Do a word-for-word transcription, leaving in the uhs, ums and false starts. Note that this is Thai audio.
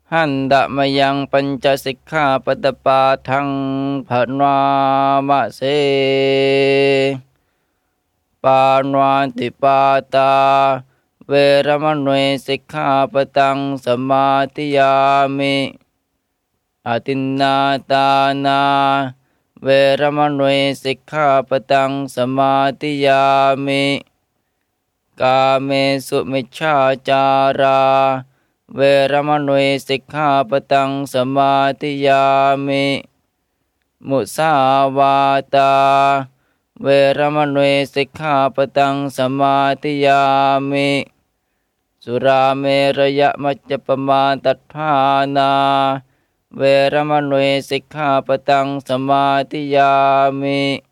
หันดะมยังปัญจสิกขาปตปาทังภนามะเสปานวันติปาตาเวรมณีสิกขาปตังสมาธิยามิอทินนาตานาเวรมณีสิกขาปตังสมาธิยามิกาเมสุมิจฉาจาราเวรมณีสิกขาปตังสมาธิยามิมุสาวาตาเวรมณีสิกขาปตังสมาธิยามิสุราเมรยมัจจปมาตัฏฐานาเวรมณีสิกขาปตังสมาธิยามิ